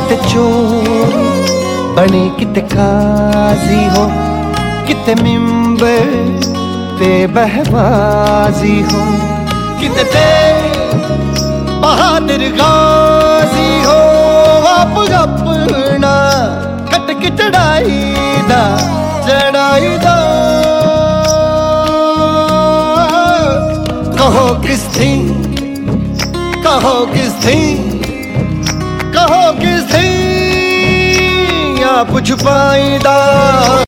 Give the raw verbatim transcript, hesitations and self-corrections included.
किते चोर बने किते काजी हो, किते मिंबर ते बहबाजी हो, किते ते बहादुर गाजी हो। आप अपना कट के चढ़ाई दा चढ़ाई दा कहो किस थी, कहो किस थी, कहो किस थी या कुछ फायदा।